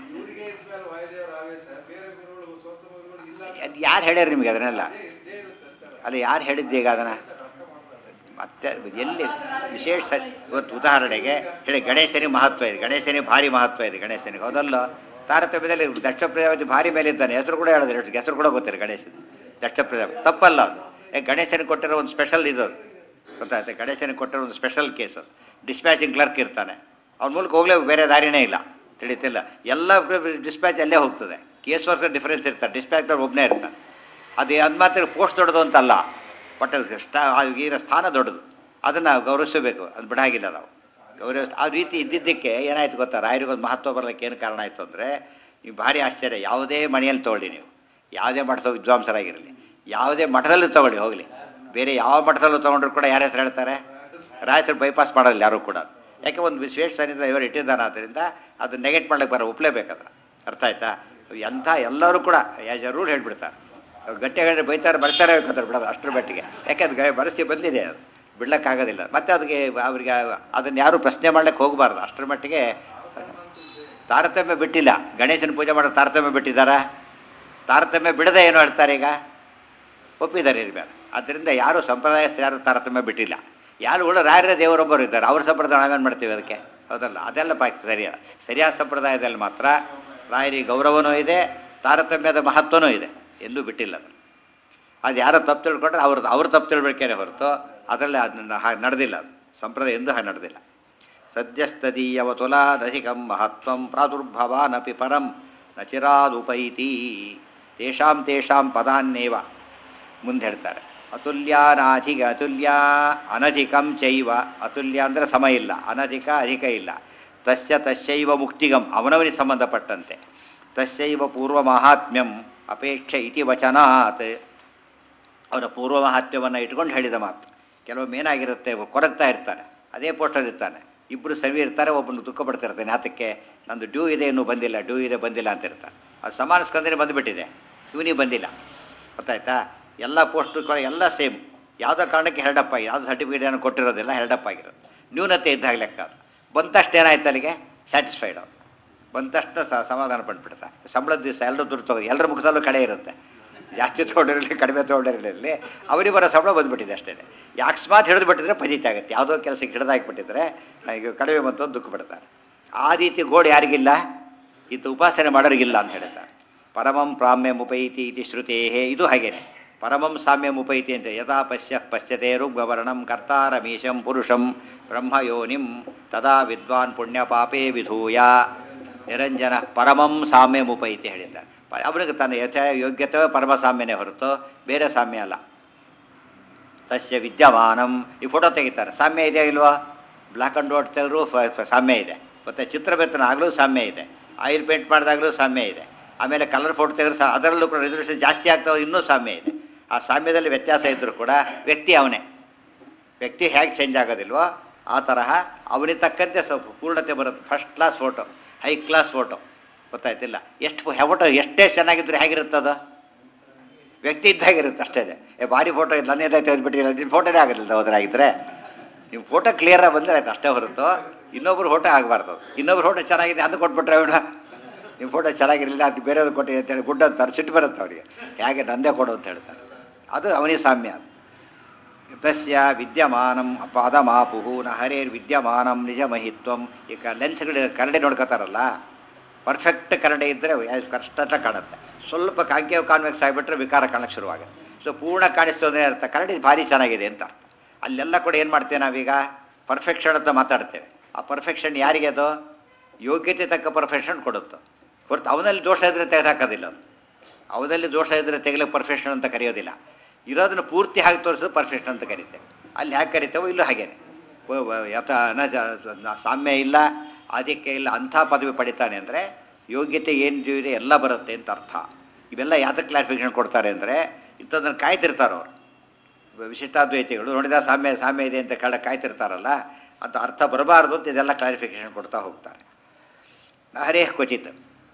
ಯಾರು ಹೇಳ್ಯಾರ ನಿಮಗೆ ಅದನ್ನೆಲ್ಲ? ಅಲ್ಲ, ಯಾರು ಹೇಳಿದ್ದು ಈಗ ಅದನ್ನು? ಮತ್ತೆ ಎಲ್ಲಿ ವಿಶೇಷ ಇವತ್ತು ಉದಾಹರಣೆಗೆ ಹೇಳಿ ಗಣೇಶನಿಗೆ ಮಹತ್ವ ಇದೆ, ಗಣೇಶನಿಗೆ ಭಾರಿ ಮಹತ್ವ ಇದೆ. ಗಣೇಶನಿಗೆ ಹೌದಲ್ಲ, ತಾರತಮ್ಯದಲ್ಲಿ ದಕ್ಷ ಪ್ರಜಾಪತಿ ಭಾರಿ ಮೇಲೆ ಇದ್ದಾನೆ, ಹೆಸರು ಕೂಡ ಹೇಳಿದ್ರೆ ಹೆಸರು ಕೂಡ ಗೊತ್ತಿಲ್ಲ ಗಣೇಶನ. ದಕ್ಷ ಪ್ರಜಾಪತಿ ತಪ್ಪಲ್ಲ ಅದು. ಯಾಕೆ ಗಣೇಶನಿಗೆ ಕೊಟ್ಟಿರೋ ಒಂದು ಸ್ಪೆಷಲ್ ಇದು ಗೊತ್ತಾಗುತ್ತೆ. ಗಣೇಶನಿಗೆ ಕೊಟ್ಟಿರೋ ಒಂದು ಸ್ಪೆಷಲ್ ಕೇಸ್. ಡಿಸ್ಪ್ಯಾಚಿಂಗ್ ಕ್ಲರ್ಕ್ ಇರ್ತಾನೆ, ಅವ್ನ ಮೂಲಕ ಹೋಗಲೇ ಬೇರೆ ದಾರಿನೇ ಇಲ್ಲ, ತಿಳಿತಿಲ್ಲ. ಎಲ್ಲ ಡಿಸ್ಪ್ಯಾಚ್ ಅಲ್ಲೇ ಹೋಗ್ತದೆ. ಕೇಸ್ ವರ್ಕ್ ಡಿಫರೆನ್ಸ್ ಇರ್ತಾರೆ, ಡಿಸ್ಪ್ಯಾಚ್ ಒಬ್ಬನೇ ಇರ್ತಾನೆ. ಅದು ಅದು ಮಾತ್ರ ಪೋಸ್ಟ್ ದೊಡ್ಡದು ಅಂತಲ್ಲ, ಬಟ್ ಸ್ಟಾ ಈಗಿನ ಸ್ಥಾನ ದೊಡ್ಡದು, ಅದನ್ನು ಗೌರವಿಸಬೇಕು. ಅದು ಬಿಡಾಗಿಲ್ಲ ನಾವು ಗೌರವ. ಆ ರೀತಿ ಇದ್ದಿದ್ದಕ್ಕೆ ಏನಾಯ್ತು ಗೊತ್ತಾ, ರಾಯರಿಗೊಂದು ಮಹತ್ವ ಬರಲಿಕ್ಕೆ ಏನು ಕಾರಣ ಆಯಿತು ಅಂದರೆ, ನೀವು ಭಾರಿ ಆಶ್ಚರ್ಯ. ಯಾವುದೇ ಮನೆಯಲ್ಲಿ ತೊಗೊಳ್ಳಿ ನೀವು, ಯಾವುದೇ ಮಠದ ವಿದ್ವಾಂಸರಾಗಿರಲಿ, ಯಾವುದೇ ಮಠದಲ್ಲೂ ತೊಗೊಳ್ಳಿ ಹೋಗಲಿ, ಬೇರೆ ಯಾವ ಮಠದಲ್ಲೂ ತೊಗೊಂಡ್ರು ಕೂಡ ಯಾರ ಹೆಸರು ಹೇಳ್ತಾರೆ? ರಾಯಚೂರು ಬೈಪಾಸ್ ಮಾಡೋಲ್ಲ ಯಾರು ಕೂಡ. ಯಾಕೆ ಒಂದು ವಿಶೇಷ ಸನ್ನಿಧ ಇವರು ಇಟ್ಟಿದ್ದಾನೆ, ಆದ್ದರಿಂದ ಅದು ನೆಗೆಟ್ ಮಾಡ್ಲಿಕ್ಕೆ ಬರೋ ಒಪ್ಪಲೇಬೇಕಾದ್ರೆ. ಅರ್ಥ ಆಯ್ತಾ? ಎಂಥ ಎಲ್ಲರೂ ಕೂಡ ಆ್ಯಸ್ ಎ ರೂಲ್ ಹೇಳ್ಬಿಡ್ತಾರೆ. ಗಟ್ಟಿ ಗಂಟೆ ಬೈತಾರೆ, ಬರ್ತಾರೆ ಹೇಳ್ಕೊತಾರೆ ಬಿಡೋದು ಅಷ್ಟರ ಮಟ್ಟಿಗೆ. ಯಾಕೆ ಅದು ಪರಿಸ್ಥಿತಿ ಬಂದಿದೆ, ಅದು ಬಿಡ್ಲಿಕ್ಕಾಗೋದಿಲ್ಲ. ಮತ್ತು ಅದಕ್ಕೆ ಅವರಿಗೆ ಅದನ್ನು ಯಾರೂ ಪ್ರಶ್ನೆ ಮಾಡ್ಲಿಕ್ಕೆ ಹೋಗಬಾರ್ದು. ಅಷ್ಟರ ಮಟ್ಟಿಗೆ ತಾರತಮ್ಯ ಬಿಟ್ಟಿಲ್ಲ. ಗಣೇಶನ ಪೂಜೆ ಮಾಡೋ ತಾರತಮ್ಯ ಬಿಟ್ಟಿದ್ದಾರಾ? ತಾರತಮ್ಯ ಬಿಡದೆ ಏನು ಹೇಳ್ತಾರೆ ಈಗ? ಒಪ್ಪಿದ್ದಾರೆ ಇರ್ಬೇಕು. ಆದ್ದರಿಂದ ಯಾರು ಸಂಪ್ರದಾಯಸ್ಥರು ಯಾರು ತಾರತಮ್ಯ ಬಿಟ್ಟಿಲ್ಲ. ಯಾರು ಉಳ್ಳ ರಾಯರ ದೇವರೊಬ್ಬರು ಇದ್ದಾರೆ, ಅವ್ರ ಸಂಪ್ರದಾಯ ನಾವೇನು ಮಾಡ್ತೀವಿ ಅದಕ್ಕೆ? ಹೌದಲ್ಲ, ಅದೆಲ್ಲ ಪಾಕ್ ಸರಿಯಾದ ಸರಿಯಾದ ಸಂಪ್ರದಾಯದಲ್ಲಿ ಮಾತ್ರ ರಾಯರಿಗೆ ಗೌರವನೂ ಇದೆ, ತಾರತಮ್ಯದ ಮಹತ್ವನೂ ಇದೆ, ಎಲ್ಲೂ ಬಿಟ್ಟಿಲ್ಲ ಅದು. ಅದು ಯಾರೋ ತಪ್ಪು ತಿಳ್ಕೊಂಡ್ರೆ ಅವ್ರದ್ದು ಅವ್ರು ತಪ್ಪು ತಿಳ್ಬೇಕೇನೆ ಹೊರತು ಅದರಲ್ಲಿ ಅದನ್ನು ಹಾಗೆ ನಡೆದಿಲ್ಲ. ಅದು ಸಂಪ್ರದಾಯ ಎಂದೂ ಹಾಗೆ ನಡೆದಿಲ್ಲ. ಸದ್ಯಸ್ತದೀಯವ ತುಲಾದಧಿಕಂ ಮಹತ್ವಂ ಪ್ರಾದುರ್ಭವಾನಪಿ ಪರಂ ನ ಚಿರಾದುಪೈತಿ ತೇಷಾಂ ತೇಷಾಂ ಪದಾನ್ನೇವ ಮುಂದೆ ಹೇಳ್ತಾರೆ. ಅತುಲ್ಯಾನಾಧಿಕ ಅತುಲ್ಯ ಅನಧಿಕಂ ಚೈವ. ಅತುಲ್ಯ ಅಂದರೆ ಸಮ ಇಲ್ಲ, ಅನಧಿಕ ಅಧಿಕ ಇಲ್ಲ. ತಸ್ಯ ತಸ್ಯೈವ ಮುಕ್ತಿಗಂ ಅವನವನಿಗೆ ಸಂಬಂಧಪಟ್ಟಂತೆ. ತಸ್ಯೈವ ಪೂರ್ವ ಮಹಾತ್ಮ್ಯಂ ಅಪೇಕ್ಷೆ ಇತಿ ವಚನಾತ್. ಅವನ ಪೂರ್ವ ಮಹಾತ್ಮ್ಯವನ್ನು ಇಟ್ಕೊಂಡು ಹೇಳಿದ ಮಾತು. ಕೆಲವೊಮ್ಮೆ ಏನಾಗಿರುತ್ತೆ, ಕೊರಗ್ತಾ ಇರ್ತಾನೆ, ಅದೇ ಪೋಸ್ಟರ್ ಇರ್ತಾನೆ, ಇಬ್ಬರು ಸವಿ ಇರ್ತಾರೆ, ಒಬ್ಬನು ದುಃಖ ಪಡ್ತಿರ್ತಾನೆ. ಯಾತಕ್ಕೆ? ನಂದು ಡ್ಯೂ ಇದೆ, ಇನ್ನೂ ಬಂದಿಲ್ಲ, ಡ್ಯೂ ಇದೆ ಬಂದಿಲ್ಲ ಅಂತ ಇರ್ತಾನೆ. ಅದು ಸಮಾನ ಸ್ಕಂದನೆ ಬಂದುಬಿಟ್ಟಿದೆ, ಇವನಿಗೆ ಬಂದಿಲ್ಲ. ಗೊತ್ತಾಯ್ತಾ? ಎಲ್ಲ ಪೋಸ್ಟ್ಗಳು ಎಲ್ಲ ಸೇಮ್, ಯಾವುದೋ ಕಾರಣಕ್ಕೆ ಹೆಲ್ಡಪ್ ಆಗಿ ಯಾವುದೋ ಸರ್ಟಿಫಿಕೇಟ್ ಏನೋ ಕೊಟ್ಟಿರೋದಿಲ್ಲ, ಹೆಲ್ಡಪ್ ಆಗಿರೋದು. ನ್ಯೂನತೆ ಇದ್ದಾಗ ಲೆಕ್ಕ. ಅದು ಬಂತಷ್ಟು ಏನಾಯ್ತು ಅಲ್ಲಿಗೆ? ಸ್ಯಾಟಿಸ್ಫೈಡ್. ಅವ್ರು ಬಂತಷ್ಟು ಸ ಸಮಾಧಾನ ಪಟ್ಬಿಡ್ತಾರೆ. ಸಂಬಳದ ದಿವಸ ಎಲ್ಲರೂ ದುಡ್ಡು ತಗೋ, ಎಲ್ಲರ ಮುಖದಲ್ಲೂ ಕಡೆ ಇರುತ್ತೆ. ಜಾಸ್ತಿ ತೊಗೊಂಡಿರಲಿ ಕಡಿಮೆ ತೊಗೊಂಡಿರಲಿ ಅವರಿಗೆ ಬರೋ ಸಂಬಳ ಬಂದುಬಿಟ್ಟಿದೆ ಅಷ್ಟೇ. ಅಕಸ್ಮಾತ್ ಹಿಡಿದು ಬಿಟ್ಟಿದ್ರೆ ಫಜಿತಿ ಆಗುತ್ತೆ. ಯಾವುದೋ ಕೆಲಸಕ್ಕೆ ಹಿಡಿದಾಕಿಬಿಟ್ಟಿದ್ರೆ ಈಗ ಕಡಿಮೆ ಬಂತು ಅಂತ ದುಃಖ ಪಡ್ತಾರೆ. ಆ ರೀತಿ ಗೋಡು ಯಾರಿಗಿಲ್ಲ? ಇದು ಉಪಾಸನೆ ಮಾಡೋರಿಗಿಲ್ಲ ಅಂತ ಹೇಳ್ತಾರೆ. ಪರಮಂ ಪ್ರಾಮ್ಯಂ ಉಪೈತಿ ಇತಿ ಶ್ರುತೇಹೇ. ಇದು ಹಾಗೇನೆ ಪರಮಂ ಸಾಮ್ಯಂ ಉಪೈತಿ ಅಂತ. ಯಥಾ ಪಶ್ಯ ಪಶ್ಯತೆ ಋಗ್ವರ್ಣಂ ಕರ್ತಾರಮೀಶಂ ಪುರುಷಂ ಬ್ರಹ್ಮಯೋನಿಂ ತದಾ ವಿದ್ವಾನ್ ಪುಣ್ಯ ಪಾಪೇ ವಿಧೂಯ ನಿರಂಜನ ಪರಮಂ ಸಾಮ್ಯಂ ಉಪೈತಿ ಹೇಳಿದ್ದಾರೆ. ಅವನಿಗೆ ತನ್ನ ಯಥ ಯೋಗ್ಯತೆ ಪರಮ ಸಾಮ್ಯನೇ ಹೊರತು ಬೇರೆ ಸಾಮ್ಯ ಅಲ್ಲ. ತಸ್ಯ ವಿದ್ಯಮಾನಂ. ಈ ಫೋಟೋ ತೆಗಿತಾರೆ, ಸಾಮ್ಯ ಇದೆಯಾ ಇಲ್ವಾ? ಬ್ಲ್ಯಾಕ್ ಆ್ಯಂಡ್ ವೈಟ್ ತೆಗೆದ್ರು ಸಾಮ್ಯ ಇದೆ. ಮತ್ತು ಚಿತ್ರಬೆತ್ತನ ಆಗಲೂ ಸಾಮ್ಯ ಇದೆ. ಆಯಿಲ್ ಪೇಂಟ್ ಮಾಡಿದಾಗಲೂ ಸಾಮ್ಯ ಇದೆ. ಆಮೇಲೆ ಕಲರ್ ಫೋಟೋ ತೆಗೆದ್ರೆ ಸಹ ಅದರಲ್ಲೂ ಕೂಡ ರೆಸಲ್ಯೂಷನ್ ಜಾಸ್ತಿ ಆಗ್ತಾವೆ, ಇನ್ನೂ ಸಾಮ್ಯ ಇದೆ. ಆ ಸಾಮ್ಯದಲ್ಲಿ ವ್ಯತ್ಯಾಸ ಇದ್ದರೂ ಕೂಡ ವ್ಯಕ್ತಿ ಅವನೇ. ವ್ಯಕ್ತಿ ಹೇಗೆ ಚೇಂಜ್ ಆಗೋದಿಲ್ವೋ ಆ ತರಹ ಅವನಿಗೆ ತಕ್ಕಂತೆ ಸ್ವಲ್ಪ ಪೂರ್ಣತೆ ಬರುತ್ತೆ. First class photo, high class photo, ಗೊತ್ತಾಯ್ತಿಲ್ಲ? ಎಷ್ಟು ಫೋಟೋ ಎಷ್ಟೇ ಚೆನ್ನಾಗಿದ್ರೆ ಹೇಗಿರುತ್ತದು? ವ್ಯಕ್ತಿ ಇದ್ದಾಗಿರುತ್ತೆ ಅಷ್ಟೇ. ಏ ಭಾರಿ ಫೋಟೋ ಇದು ನನ್ನೇದಾಯ್ತು ತೆಗೆದುಬಿಟ್ಟಿಲ್ಲ, ನಿಮ್ಮ ಫೋಟೋನೇ ಆಗೋದಿಲ್ಲ ಹೋದ್ರಾಗಿದ್ದರೆ. ನಿಮ್ಮ ಫೋಟೋ ಕ್ಲಿಯರಾಗಿ ಬಂದರೆ ಆಯ್ತು ಅಷ್ಟೇ ಹೊರತು ಇನ್ನೊಬ್ರು ಫೋಟೋ ಆಗಬಾರ್ದು. ಇನ್ನೊಬ್ರು ಫೋಟೋ ಚೆನ್ನಾಗಿದೆ ಅದು ಕೊಟ್ಬಿಟ್ರೆ ಅವನ ನಿಮ್ಮ ಫೋಟೋ ಚೆನ್ನಾಗಿರಲಿಲ್ಲ ಅದು ಬೇರೆಯವ್ರು ಕೊಟ್ಟಿದೆ ಅಂತೇಳಿ ಗುಡ್ ಅಂತಾರೆ, ಸಿಟ್ಟು ಬರುತ್ತೆ ಅವರಿಗೆ. ಹೇಗೆ ನಂದೇ ಕೊಡು ಅಂತ ಹೇಳ್ತಾರೆ. ಅದು ಅವನಿಗೆ ಸಾಮ್ಯ. ಅದು ತಸ್ಯ ವಿದ್ಯಮಾನಂ ಪಾದಮಾಪುಹು ನ ಹರೇರ್ ವಿದ್ಯಮಾನಂ ನಿಜ ಮಹಿತ್ವಂ. ಈಗ ಲೆನ್ಸ್ಗಳು ಕರಡಿ ನೋಡ್ಕೋತಾರಲ್ಲ, ಪರ್ಫೆಕ್ಟ್ ಕರಡಿ ಇದ್ದರೆ ಕಷ್ಟ ಕಾಣುತ್ತೆ. ಸ್ವಲ್ಪ ಕಾಂಕೇವ್ ಕಾನ್ವೆಕ್ಸ್ ಆಗಿಬಿಟ್ರೆ ವಿಕಾರ ಕಾಣಕ್ಕೆ ಶುರುವಾಗುತ್ತೆ. ಸೊ ಪೂರ್ಣ ಕಾಣಿಸ್ತೋದ್ರೆ ಅರ್ಥ ಕರಡಿ ಭಾರಿ ಚೆನ್ನಾಗಿದೆ ಅಂತ ಅರ್ಥ. ಅಲ್ಲೆಲ್ಲ ಕೂಡ ಏನು ಮಾಡ್ತೇವೆ ನಾವೀಗ? ಪರ್ಫೆಕ್ಷನ್ ಅಂತ ಮಾತಾಡ್ತೇವೆ. ಆ ಪರ್ಫೆಕ್ಷನ್ ಯಾರಿಗೆ? ಅದು ಯೋಗ್ಯತೆ ತಕ್ಕ ಪರ್ಫೆಕ್ಷನ್ ಕೊಡುತ್ತೆ ಹೊರತು ಅವನಲ್ಲಿ ದೋಷ ಇದ್ದರೆ ತೆಗೆದುಹಾಕೋದಿಲ್ಲ. ಅದು ಅವನಲ್ಲಿ ದೋಷ ಇದ್ದರೆ ತೆಗಲಿಕ್ಕೆ ಪರ್ಫೆಕ್ಷನ್ ಅಂತ ಕರೆಯೋದಿಲ್ಲ. ಇರೋದನ್ನು ಪೂರ್ತಿ ಹಾಕಿ ತೋರಿಸೋದು ಪರ್ಫೆಕ್ಷನ್ ಅಂತ ಕರಿತೇವೆ. ಅಲ್ಲಿ ಹೇಗೆ ಕರಿತೇವೋ ಇಲ್ಲೂ ಹಾಗೇನೆ. ಯಥ ನ ಸಾಮ್ಯ ಇಲ್ಲ, ಆಧಿಕ್ಯ ಇಲ್ಲ, ಅಂಥ ಪದವಿ ಪಡಿತಾನೆ ಅಂದರೆ ಯೋಗ್ಯತೆ ಏನು ಇದೆ ಎಲ್ಲ ಬರುತ್ತೆ ಅಂತ ಅರ್ಥ. ಇವೆಲ್ಲ ಯಾತಕ್ಕೆ ಕ್ಲಾರಿಫಿಕೇಷನ್ ಕೊಡ್ತಾರೆ ಅಂದರೆ ಇಂಥದ್ದನ್ನು ಕಾಯ್ತಿರ್ತಾರೆ ಅವರು. ವಿಶಿಷ್ಟಾದ್ವೈತಿಗಳು ನೋಡಿದ ಸಾಮ್ಯ ಸಾಮ್ಯ ಇದೆ ಅಂತ ಕಳ್ಳ ಕಾಯ್ತಿರ್ತಾರಲ್ಲ, ಅಂತ ಅರ್ಥ ಬರಬಾರ್ದು ಅಂತ ಇದೆಲ್ಲ ಕ್ಲಾರಿಫಿಕೇಷನ್ ಕೊಡ್ತಾ ಹೋಗ್ತಾರೆ. ಹರೇ ಕ್ವಚಿತ್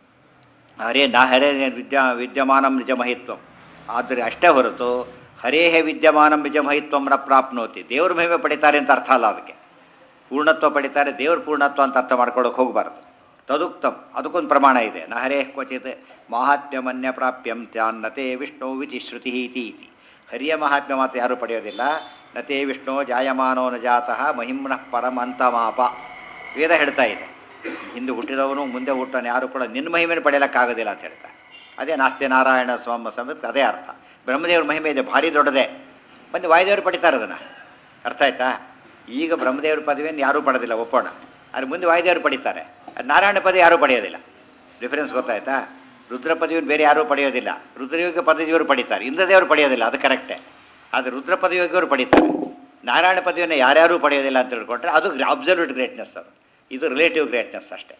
ಹರೇ ನ ಹರೇ ವಿದ್ಯಾ ವಿದ್ಯಮಾನಂ ನಿಜ ಮಹಿತ್ವಂ. ಆದರೆ ಅಷ್ಟೇ ಹೊರತು ಹರೇಹೇ ವಿದ್ಯಮಾನಂ ನಿಜ ಮಹಿತ್ವಂ ನ ಪ್ರಾಪ್ನೋತಿ. ದೇವ್ರ ಮಹಿಮೆ ಪಡಿತಾರೆ ಅಂತ ಅರ್ಥ ಅಲ್ಲ. ಅದಕ್ಕೆ ಪೂರ್ಣತ್ವ ಪಡಿತಾರೆ, ದೇವ್ರ ಪೂರ್ಣತ್ವ ಅಂತ ಅರ್ಥ ಮಾಡ್ಕೊಳ್ಳೋಕೆ ಹೋಗಬಾರ್ದು. ತದುಕ್ತಂ, ಅದಕ್ಕೊಂದು ಪ್ರಮಾಣ ಇದೆ. ನ ಹರೇ ಕ್ವಚಿತ್ ಮಾಹಾತ್ಮ್ಯಮನ್ಯ ಪ್ರಾಪ್ಯಂ ತ್ಯಾನ್ನತೆ ವಿಷ್ಣು ವಿತಿ ಶ್ರುತಿ ಇತಿ ಇತಿ. ಹರಿಯ ಮಹಾತ್ಮ್ಯ ಮಾತ್ರ ಯಾರೂ ಪಡೆಯೋದಿಲ್ಲ. ನತೇ ವಿಷ್ಣು ಜಾಯಮಾನೋ ನ ಜಾತಃ ಮಹಿಮ್ನಃ ಪರಂ ಅಂತಮಾಪ. ವೇದ ಹೇಳ್ತಾ ಇದೆ, ಹಿಂದೆ ಹುಟ್ಟಿದವನು ಮುಂದೆ ಹುಟ್ಟೋನು ಯಾರು ಕೂಡ ನಿನ್ನ ಮಹಿಮೆಯನ್ನು ಪಡೆಯಲಿಕ್ಕಾಗೋದಿಲ್ಲ ಅಂತ ಹೇಳ್ತಾರೆ. ಅದೇ ನಾಸ್ತಿ ನಾರಾಯಣ ಸ್ವಾಮ ಸಮೇತ ಅದೇ ಅರ್ಥ. ಬ್ರಹ್ಮದೇವ್ರ ಮಹಿಮೆ ಇದೆ, ಭಾರಿ ದೊಡ್ಡದೇ. ಬಂದು ವಾಯುದೇವರು ಪಡಿತಾರೆ ಅದನ್ನು. ಅರ್ಥ ಆಯ್ತಾ? ಈಗ ಬ್ರಹ್ಮದೇವ್ರ ಪದವಿಯನ್ನು ಯಾರೂ ಪಡೆದಿಲ್ಲ, ಒಪ್ಪೋಣ. ಆದರೆ ಮುಂದೆ ವಾಯುದೇವರು ಪಡಿತಾರೆ. ನಾರಾಯಣ ಪದವಿ ಯಾರೂ ಪಡೆಯೋದಿಲ್ಲ. ಡಿಫರೆನ್ಸ್ ಗೊತ್ತಾಯ್ತಾ? ರುದ್ರ ಪದವಿಯನ್ನು ಬೇರೆ ಯಾರೂ ಪಡೆಯೋದಿಲ್ಲ. ರುದ್ರಯೋಗ ಪದವಿಯವರು ಪಡಿತಾರೆ, ಇಂದ್ರದೇವರು ಪಡೆಯೋದಿಲ್ಲ, ಅದು ಕರೆಕ್ಟೇ. ಆದರೆ ರುದ್ರ ಪದವಿಯೋಗಿಯವರು ಪಡಿತಾರೆ. ನಾರಾಯಣ ಪದವಿಯನ್ನು ಯಾರ್ಯಾರೂ ಪಡೆಯೋದಿಲ್ಲ ಅಂತ ತಿಳ್ಕೊಂಡ್ರೆ ಅದು ಅಬ್ಸಲ್ಯೂಟ್ ಗ್ರೇಟ್ನೆಸ್. ಅದು ಇದು ರಿಲೇಟಿವ್ ಗ್ರೇಟ್ನೆಸ್ ಅಷ್ಟೇ.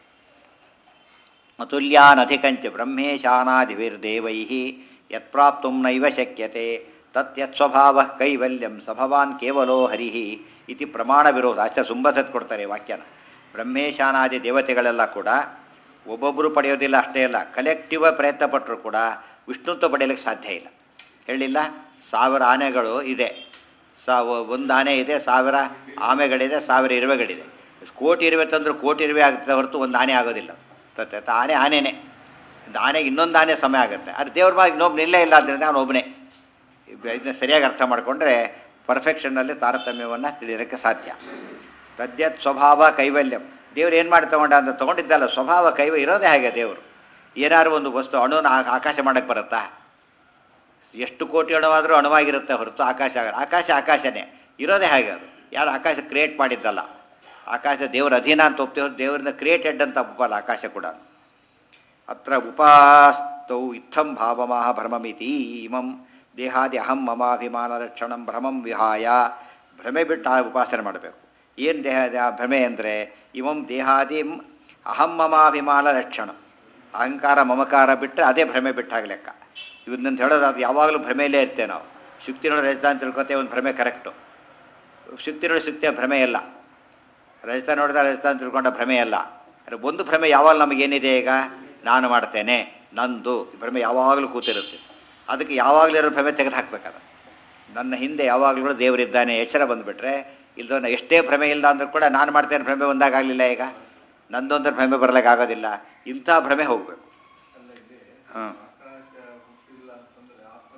ಅತುಲ್ಯಾನಧಿಕಂಚ ಬ್ರಹ್ಮೇಶಾನಾದಿವಿರ್ದೇವೈ ಯತ್ಪ್ರಾಪ್ತು ನೈವ ಶಕ್ಯತೆ ತತ್ ಸ್ವಭಾವ ಕೈವಲ್ಯಂ ಸಭವಾನ್ ಕೇವಲೋ ಹರಿ ಇತಿ ಪ್ರಮಾಣ ವಿರೋಧ. ಅಷ್ಟೇ ಸುಂಬಸತ್ ಕೊಡ್ತಾರೆ ವಾಕ್ಯನ. ಬ್ರಹ್ಮೇಶಾನಾದಿ ದೇವತೆಗಳೆಲ್ಲ ಕೂಡ ಒಬ್ಬೊಬ್ಬರು ಪಡೆಯೋದಿಲ್ಲ ಅಷ್ಟೇ ಅಲ್ಲ, ಕಲೆಕ್ಟಿವ್ ಪ್ರಯತ್ನ ಪಟ್ಟರು ಕೂಡ ವಿಷ್ಣುತ್ವ ಪಡೆಯಲಿಕ್ಕೆ ಸಾಧ್ಯ ಇಲ್ಲ. ಹೇಳಿಲ್ಲ, ಸಾವಿರ ಆನೆಗಳು ಇದೆ, ಸಾವ ಒಂದು ಆನೆ ಇದೆ, ಸಾವಿರ ಆಮೆಗಳಿದೆ, ಸಾವಿರ ಇರುವೆಗಳಿದೆ. ಕೋಟಿ ಇರುವೆ ತಂದರೂ ಕೋಟಿ ಇರುವೆ ಆಗ್ತದೆ ಹೊರತು ಒಂದು ಆನೆ ಆಗೋದಿಲ್ಲ. ತತ್ತ ಆನೆ ಆನೆನೇ, ಆನೆಗೆ ಇನ್ನೊಂದು ಆನೆ ಸಮಯ ಆಗುತ್ತೆ. ಅದು ದೇವ್ರ ಮಾರ್ಗ ಇನ್ನೊಬ್ಬ ನಿಲ್ಲೇ ಇಲ್ಲ ಆದ್ದರಿಂದ ಅವನು ಒಬ್ಬನೇ. ಇದನ್ನ ಸರಿಯಾಗಿ ಅರ್ಥ ಮಾಡಿಕೊಂಡ್ರೆ ಪರ್ಫೆಕ್ಷನ್ನಲ್ಲಿ ತಾರತಮ್ಯವನ್ನು ತಿಳಿಯೋದಕ್ಕೆ ಸಾಧ್ಯ. ತದ್ಯತ್ ಸ್ವಭಾವ ಕೈವಲ್ಯಂ. ದೇವ್ರು ಏನು ಮಾಡಿ ತೊಗೊಂಡ ಅಂತ ತೊಗೊಂಡಿದ್ದಲ್ಲ, ಸ್ವಭಾವ ಕೈವ ಇರೋದೇ ಹಾಗೆ. ದೇವರು ಏನಾದ್ರು ಒಂದು ವಸ್ತು ಅಣುನ ಆಕಾಶ ಮಾಡೋಕ್ಕೆ ಬರುತ್ತಾ? ಎಷ್ಟು ಕೋಟಿ ಅಣುವಾದರೂ ಅಣುವಾಗಿರುತ್ತೆ ಹೊರತು ಆಕಾಶ ಆಗಲ್ಲ. ಆಕಾಶ ಆಕಾಶನೇ ಇರೋದೇ ಹಾಗೆ. ಅದು ಯಾರು ಆಕಾಶ ಕ್ರಿಯೇಟ್ ಮಾಡಿದ್ದಲ್ಲ. ಆಕಾಶ ದೇವರ ಅಧೀನ ಅಂತ ಒಪ್ತೇವೆ, ದೇವರಿಂದ ಕ್ರಿಯೇಟೆಡ್ ಅಂತ ಒಪ್ಪಲ್ಲ ಆಕಾಶ ಕೂಡ. ಅತ್ರ ಉಪಾಸ್ತೌ ಇತ್ತಂ ಭಾವಮಾಹ ಭ್ರಮಮಿತಿ ಇಮಂ ದೇಹಾದಿ ಅಹಂ ಮಮಾಭಿಮಾನ ಲಕ್ಷಣಂ ಭ್ರಮಂ ವಿಹಾಯ. ಭ್ರಮೆ ಬಿಟ್ಟು ಆ ಉಪಾಸನೆ ಮಾಡಬೇಕು. ಏನು ದೇಹ ಭ್ರಮೆ ಅಂದರೆ ಇಮಂ ದೇಹಾದಿ ಅಹಂ ಮಮಾಭಿಮಾನ ಲಕ್ಷಣ. ಅಹಂಕಾರ ಮಮಕಾರ ಬಿಟ್ಟರೆ ಅದೇ ಭ್ರಮೆ ಬಿಟ್ಟಾಗ ಲೆಕ್ಕ. ಇವನ್ನಂತ ಹೇಳೋದು ಅದು ಯಾವಾಗಲೂ ಭ್ರಮೆಯಲ್ಲೇ ಇರ್ತೇವೆ ನಾವು. ಶುಕ್ತಿ ನೋಡಿ ರಜತ ಅಂತ ತಿಳ್ಕೊತೇವೆ, ಒಂದು ಭ್ರಮೆ ಕರೆಕ್ಟು. ಶುಕ್ತಿ ನೋಡಿ ಶುಕ್ತಿಯ ಭ್ರಮೆ ಇಲ್ಲ. ರಜತ ನೋಡಿದ ರಜತ ಅಂತ ತಿಳ್ಕೊಂಡ ಭ್ರಮೆ ಅಲ್ಲ. ಅಂದರೆ ಒಂದು ಭ್ರಮೆ ಯಾವಾಗ ನಮಗೇನಿದೆ, ಈಗ ನಾನು ಮಾಡ್ತೇನೆ ನಂದು ಭ್ರಮೆ ಯಾವಾಗಲೂ ಕೂತಿರುತ್ತೆ. ಅದಕ್ಕೆ ಯಾವಾಗಲೂ ಇರೋ ಭ್ರಮೆ ತೆಗೆದು ಹಾಕ್ಬೇಕಾದ. ನನ್ನ ಹಿಂದೆ ಯಾವಾಗಲೂ ದೇವರಿದ್ದಾನೆ ಎಚ್ಚರ ಬಂದುಬಿಟ್ರೆ, ಇಲ್ದೋ ಎಷ್ಟೇ ಭ್ರಮೆ ಇಲ್ಲ ಅಂದರೂ ಕೂಡ ನಾನು ಮಾಡ್ತೇನೆ ಭ್ರಮೆ ಒಂದಾಗಲಿಲ್ಲ. ಈಗ ನಂದೊಂದರ ಭ್ರಮೆ ಬರಲಿಕ್ಕೆ ಆಗೋದಿಲ್ಲ. ಇಂಥ ಭ್ರಮೆ ಹೋಗಬೇಕು. ಹಾಂ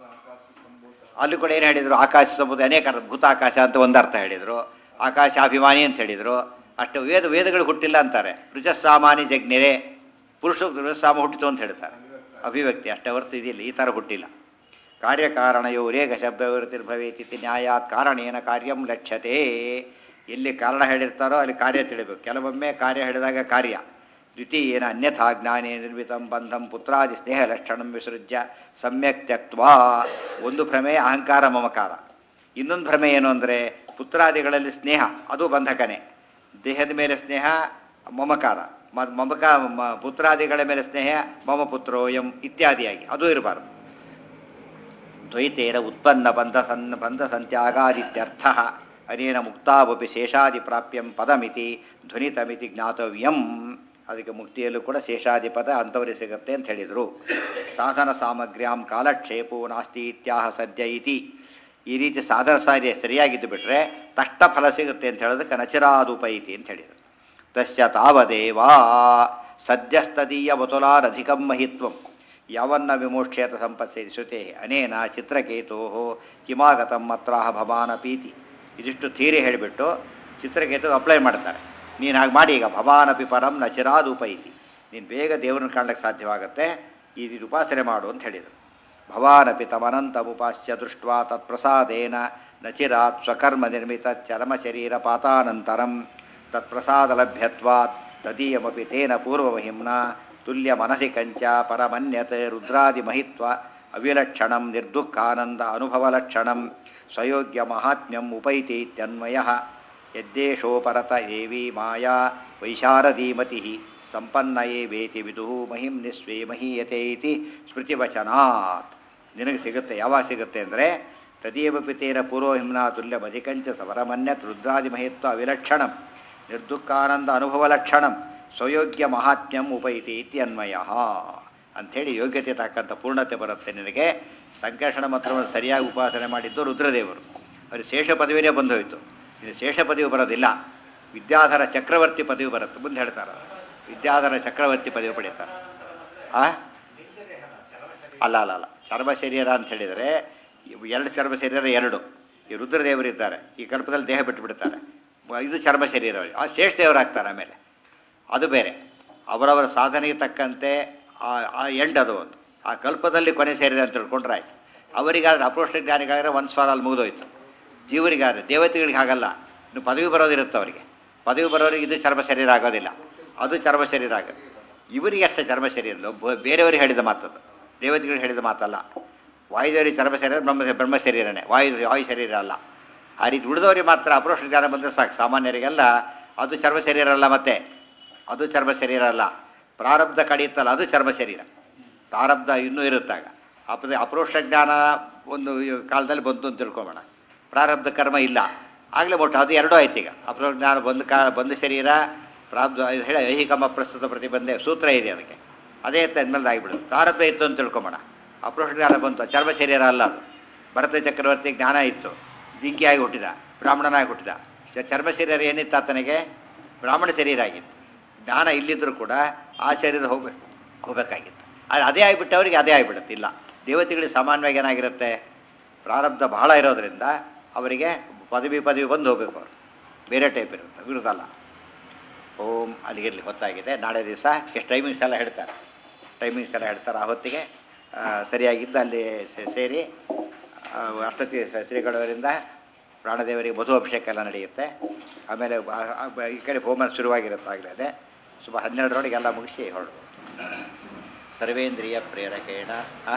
ಅಲ್ಲಿ ಕೂಡ ಏನು ಹೇಳಿದರು, ಆಕಾಶ ಸಮುದ್ರ ಅನೇಕ ಅರ್ಥ, ಭೂತಾಕಾಶ ಅಂತ ಒಂದು ಅರ್ಥ ಹೇಳಿದರು, ಆಕಾಶಾಭಿಮಾನಿ ಅಂತ ಹೇಳಿದರು. ಅಷ್ಟು ವೇದ ವೇದಗಳು ಹುಟ್ಟಿಲ್ಲ ಅಂತಾರೆ. ರುಜಸ್ಸಾಮಾನಿ ಜಜ್ಞೆರೆ, ಪುರುಷ ರುಜಸ್ಸಾಮ ಹುಟ್ಟಿತು ಅಂತ ಹೇಳ್ತಾರೆ. ಅಭಿವ್ಯಕ್ತಿ ಅಷ್ಟೇ ಹೊರತು ಇದಿಲ್ಲ, ಈ ಥರ ಹುಟ್ಟಿಲ್ಲ. ಕಾರ್ಯಕಾರಣಯೋ ರೇಖ ಶಬ್ದವಿರ್ತಿರ್ಭವೇತಿ ನ್ಯಾಯಾತ್ ಕಾರಣೇನ ಕಾರ್ಯಂ ಲಕ್ಷ್ಯತೆ. ಎಲ್ಲಿ ಕಾರಣ ಹೇಳಿರ್ತಾರೋ ಅಲ್ಲಿ ಕಾರ್ಯ ತಿಳಿಬೇಕು. ಕೆಲವೊಮ್ಮೆ ಕಾರ್ಯ ಹೇಳಿದಾಗ ಕಾರ್ಯ ದ್ವಿತೀಯೇನ ಅನ್ಯಥಾ ಜ್ಞಾನೇ ನಿರ್ಮಿತಂ ಬಂಧಂ ಪುತ್ರಾದಿ ಸ್ನೇಹ ಲಕ್ಷಣಂ ವಿಸೃಜ್ಯ ಸಮ್ಯಕ್ ತ್ಯಕ್ತ್ವಾ. ಒಂದು ಭ್ರಮೆ ಅಹಂಕಾರ ಮಮಕಾರ, ಇನ್ನೊಂದು ಭ್ರಮೆ ಏನು ಅಂದರೆ ಪುತ್ರಾದಿಗಳಲ್ಲಿ ಸ್ನೇಹ, ಅದು ಬಂಧಕನೇ. ದೇಹದ ಮೇಲೆ ಸ್ನೇಹ ಮಮಕಾರ, ಮ ಮಮಕ ಪುತ್ರಾದಿಗಳ ಮೇಲೆ ಸ್ನೇಹ ಮಮ ಪುತ್ರೋಯಂ ಇತ್ಯಾದಿಯಾಗಿ ಅದು ಇರಬಾರ್ದು. ದ್ವೈತೇನ ಉತ್ಪನ್ನ ಬಂಧ ಸನ್ ಬಂಧ ಸಂತ್ಯಾಗಾದಿತ್ಯರ್ಥ. ಅನೇನ ಮುಕ್ತಾವಪಿ ಶೇಷಾದಿ ಪ್ರಾಪ್ಯಂ ಪದಮಿತಿ ಧ್ವನಿತಮಿತಿ ಜ್ಞಾತವ್ಯಂ. ಅದಕ್ಕೆ ಮುಕ್ತಿಯಲ್ಲೂ ಕೂಡ ಶೇಷಾದಿ ಪದ ಅಂಥವರಿಗೆ ಸಿಗುತ್ತೆ ಅಂತ ಹೇಳಿದರು. ಸಾಧನ ಸಾಮಗ್ರ್ಯಾಂ ಕಾಲಕ್ಷೇಪೋ ನಾಸ್ತಿ ಇತ್ಯಾಹ ಸದ್ಯ ಇತಿ. ಈ ರೀತಿ ಸಾಧನ ಸಾರಿ ಸರಿಯಾಗಿದ್ದು ಬಿಟ್ಟರೆ ತಷ್ಟ ಫಲ ಸಿಗುತ್ತೆ ಅಂತ ಹೇಳೋದಕ್ಕೆ ನಚಿರಾದುಪೈತಿ ಅಂತ ಹೇಳಿದರು. ತಸ್ಯ ತಾವದೇವಾ ಸದ್ಯಸ್ತದೀಯ ವತುಲಾರಧಿಕಂ ಮಹಿತ್ವಂ ಯಾವನ್ನ ವಿಮೋಕ್ಷೇತ ಸಂಪತ್ಸೇತಿ ಶ್ರುತೆ ಅನೇನ ಚಿತ್ರಕೇತೋ ಕಿಮಾಗತಂ ಮತ್ರಾಹ ಭವಾನಪೀತಿ. ಇದಿಷ್ಟು ಥೀರಿ ಹೇಳಿಬಿಟ್ಟು ಚಿತ್ರಕೇತು ಅಪ್ಲೈ ಮಾಡ್ತಾರೆ. ನೀನು ಹಾಗೆ ಮಾಡಿ ಈಗ ಭವಾನಪಿ ಪರಂ ನಚಿರಾದುಪೈತಿ, ನೀನು ಬೇಗ ದೇವರನ್ನು ಕಾಣಲಿಕ್ಕೆ ಸಾಧ್ಯವಾಗುತ್ತೆ, ಈ ರೀತಿ ಉಪಾಸನೆ ಮಾಡು ಅಂತ ಹೇಳಿದರು. ಭವಾನಪಿ ತಮನಂತಮುಪಾಸ್ಯ ದೃಷ್ಟ್ವಾ ತತ್ಪ್ರಸಾದೇನ ನಚಿರಾತ್ ಸ್ವಕರ್ಮ ನಿರ್ಮಿತ ಚರಮ ಶರೀರ ಪಾತಾನಂತರಂ ತತ್ಪ್ರಸಾದಲಭ್ಯತ್ವಾತ್ ತದೀಯಮಪಿ ತೇನ ಪೂರ್ವಮಹಿಮ್ನ ತುಲ್ಯ ಮನಸಿ ಕಂಚ ಪರಮನ್ಯತೆ ರುದ್ರಾದಿಮಹಿತ್ವ ಅವಿಲಕ್ಷಣಂ ನಿರ್ದುಃಖಾನಂದ ಅನುಭವಲಕ್ಷಣಂ ಸ್ವಯೋಗ್ಯ ಮಹಾತ್ಮ್ಯಂ ಉಪೈತಿ ಇತ್ಯನ್ವಯ. ಯದ್ದೇಶೋಪರತ ಏವಿ ಮಾಯಾ ವೈಶಾರದೀಮತಿ ಸಂಪನ್ನ ಏವೇತಿ ವಿದುಃ ಮಹಿಂ ನಿಸ್ವೇ ಮಹೀಯತೆ ಇತಿ ಸ್ಮೃತಿವಚನಾತ್. ನಿನಗೆ ಸಿಗುತ್ತೆ. ಯಾವಾಗ ಸಿಗುತ್ತೆ ಅಂದರೆ ತದೀಯಮಪಿ ತೇನ ಪೂರ್ವಹಿಮ್ನ ತುಲ್ಯ ಮಧಿಕಂಚ ಸವರಮನ್ಯತ್ ರುದ್ರಾದಿಮಹಿತ್ವ ಅವಿಲಕ್ಷಣಂ ನಿರ್ದುಃಖಾನಂದ ಅನುಭವಲಕ್ಷಣಂ ಸ್ವಯೋಗ್ಯ ಮಹಾತ್ಮ್ಯಂ ಉಪೈತಿ ಇತ್ಯನ್ವಯ. ಅಂಥೇಳಿ ಯೋಗ್ಯತೆ ತಕ್ಕಂಥ ಪೂರ್ಣತೆ ಬರುತ್ತೆ ನಿನಗೆ. ಸಂಕರ್ಷಣ ಮಂತ್ರವನ್ನು ಸರಿಯಾಗಿ ಉಪಾಸನೆ ಮಾಡಿದ್ದು ರುದ್ರದೇವರು. ಅವ್ರಿಗೆ ಶೇಷ ಪದವಿನೇ ಬಂದೋಯ್ತು. ಇದು ಶೇಷ ಪದವಿ ಬರೋದಿಲ್ಲ, ವಿದ್ಯಾಧರ ಚಕ್ರವರ್ತಿ ಪದವಿ ಬರುತ್ತೆ. ಮುಂದೆ ಹೇಳ್ತಾರೆ ವಿದ್ಯಾಧರ ಚಕ್ರವರ್ತಿ ಪದವಿ ಪಡೀತಾರೆ. ಆ ಅಲ್ಲ ಅಲ್ಲ ಅಲ್ಲ ಚರ್ಮ ಶರೀರ ಅಂತ ಹೇಳಿದರೆ ಎರಡು ಚರ್ಮ ಶರೀರ ಎರಡು. ಈ ರುದ್ರದೇವರಿದ್ದಾರೆ, ಈ ಕಲ್ಪದಲ್ಲಿ ದೇಹ ಬಿಟ್ಟು ಬಿಡ್ತಾರೆ, ಇದು ಚರ್ಮ ಶರೀರ. ಆ ಶೇಷ ದೇವರಾಗ್ತಾರೆ ಆಮೇಲೆ, ಅದು ಬೇರೆ. ಅವರವರ ಸಾಧನೆಗೆ ತಕ್ಕಂತೆ ಆ ಎಂಡ್ ಅದು ಒಂದು. ಆ ಕಲ್ಪದಲ್ಲಿ ಕೊನೆ ಸೇರಿದೆ ಅಂತ ತಿಳ್ಕೊಂಡ್ರೆ ಆಯ್ತು. ಅವರಿಗಾದ್ರೆ ಅಪ್ರೋಷ್ಟ ಜ್ಞಾನಿಗಾದರೆ ಒಂದು ಸ್ವಾರ ಅಲ್ಲಿ ಮುಗಿದೋಯ್ತು. ಜೀವರಿಗಾದರೆ, ದೇವತೆಗಳಿಗೆ ಹಾಗಲ್ಲ, ಇನ್ನು ಪದವಿ ಬರೋದಿರುತ್ತೆ ಅವರಿಗೆ. ಪದವಿ ಬರೋರಿಗೆ ಇದು ಚರ್ಮ ಶರೀರ ಆಗೋದಿಲ್ಲ, ಅದು ಚರ್ಮ ಶರೀರ ಆಗೋದು. ಇವರಿಗೆ ಅಷ್ಟೇ ಚರ್ಮ ಶರೀರ, ಬೇರೆಯವರಿಗೆ ಹೇಳಿದ ಮಾತದು, ದೇವತೆಗಳಿಗೆ ಹೇಳಿದ ಮಾತಲ್ಲ. ವಾಯುದೇವರಿಗೆ ಚರ್ಮ ಶರೀರ, ಬ್ರಹ್ಮ ಬ್ರಹ್ಮ ಶರೀರನೇ, ವಾಯು ವಾಯು ಶರೀರ ಅಲ್ಲ. ಆ ರೀತಿ ಉಳಿದವರಿಗೆ ಮಾತ್ರ ಅಪ್ರೋಷ್ಟ ಜ್ಞಾನ ಬಂದರೆ ಸಾಕು. ಸಾಮಾನ್ಯರಿಗೆಲ್ಲ ಅದು ಚರ್ಮ ಶರೀರ ಅಲ್ಲ, ಮತ್ತೆ ಅದು ಚರ್ಮ ಶರೀರ ಅಲ್ಲ. ಪ್ರಾರಬ್ಧ ಕಡಿಯುತ್ತಲ್ಲ, ಅದು ಚರ್ಮ ಶರೀರ. ಪ್ರಾರಬ್ಧ ಇನ್ನೂ ಇರುತ್ತಾಗ ಅಪ ಅಪ್ರೋಷ್ಟ ಜ್ಞಾನ ಒಂದು ಕಾಲದಲ್ಲಿ ಬಂತು ಅಂತ ತಿಳ್ಕೊಬೋಣ. ಪ್ರಾರಬ್ಧ ಕರ್ಮ ಇಲ್ಲ, ಆಗಲೇ ಮೊಟ್ಟ ಅದು ಎರಡೂ ಆಯ್ತು. ಈಗ ಅಪ್ರೋಷ್ಟ ಜ್ಞಾನ ಬಂದು ಕಾ ಬಂದ ಶರೀರ ಪ್ರಾರಬ್ಧ ಹೇಳಿ ಐಹಿಕಮ ಪ್ರಸ್ತುತ ಪ್ರತಿಬಂಧೆ ಸೂತ್ರ ಇದೆ ಅದಕ್ಕೆ. ಅದೇ ಅಂದಮೇಲೆ ಆಗಿಬಿಡು. ಪ್ರಾರಬ್ಧ ಇತ್ತು ಅಂತ ತಿಳ್ಕೊಬೋಣ. ಅಪ್ರೋಷ್ಟ ಜ್ಞಾನ ಬಂತು, ಚರ್ಮ ಶರೀರ ಅಲ್ಲ ಅದು. ಭರತ ಚಕ್ರವರ್ತಿ ಜ್ಞಾನ ಇತ್ತು, ಜಿಂಕಿಯಾಗಿ ಹುಟ್ಟಿದ, ಬ್ರಾಹ್ಮಣನಾಗಿ ಹುಟ್ಟಿದ. ಚರ್ಮ ಶರೀರ ಏನಿತ್ತು ಆತನಿಗೆ? ಬ್ರಾಹ್ಮಣ ಶರೀರ ಆಗಿತ್ತು. ಜ್ಞಾನ ಇಲ್ಲಿದ್ದರೂ ಕೂಡ ಆ ಶರೀರ ಹೋಗ್ಬೇಕು ಹೋಗಬೇಕಾಗಿತ್ತು. ಅದು ಅದೇ ಆಗಿಬಿಟ್ಟು ಅವರಿಗೆ ಅದೇ ಆಗಿಬಿಡುತ್ತೆ. ಇಲ್ಲ, ದೇವತೆಗಳಿಗೆ ಸಾಮಾನ್ಯವಾಗಿ ಏನಾಗಿರುತ್ತೆ, ಪ್ರಾರಬ್ಧ ಬಹಳ ಇರೋದರಿಂದ ಅವರಿಗೆ ಪದವಿ ಪದವಿ ಬಂದು ಹೋಗಬೇಕು. ಅವರು ಬೇರೆ ಟೈಪ್ ಇರುತ್ತೆ, ವಿರುದ್ಧಲ್ಲ. ಓಂ ಅಲ್ಲಿಗಿರಲಿ, ಹೊತ್ತಾಗಿದೆ. ನಾಳೆ ದಿವಸ ಎಷ್ಟು ಟೈಮಿಂಗ್ಸ್ ಎಲ್ಲ ಹೇಳ್ತಾರೆ, ಟೈಮಿಂಗ್ಸ್ ಎಲ್ಲ ಹೇಳ್ತಾರೆ. ಆ ಹೊತ್ತಿಗೆ ಸರಿಯಾಗಿದ್ದು ಅಲ್ಲಿ ಸೇರಿ ಅಷ್ಟೊತ್ತಿ ಶ್ರೀಗಳವರಿಂದ ಪ್ರಾಣದೇವರಿಗೆ ಮಧು ಅಭಿಷೇಕ ಎಲ್ಲ ನಡೆಯುತ್ತೆ. ಆಮೇಲೆ ಈ ಕಡೆ ಹೋಮ ಶುರುವಾಗಿರುತ್ತೆ ಆಗಲೇ. ಅದೇ ಸುಮಾರು ಹನ್ನೆರಡರೊಳಗೆಲ್ಲ ಮುಗಿಸಿ ಹೊರಡು. ಸರ್ವೇಂದ್ರಿಯ ಪ್ರೇರಕೇಣ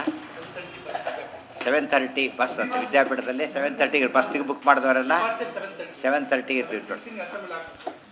ಸೆವೆನ್ ತರ್ಟಿ ಬಸ್ ಅಂತ ವಿದ್ಯಾಪೀಠದಲ್ಲಿ ಸೆವೆನ್ ತರ್ಟಿಗೆ ಬಸ್ಸಿಗೆ ಬುಕ್ ಮಾಡಿದವರೆಲ್ಲ ಸೆವೆನ್ ತರ್ಟಿಗೆ ಇರ್ತೀವಿ.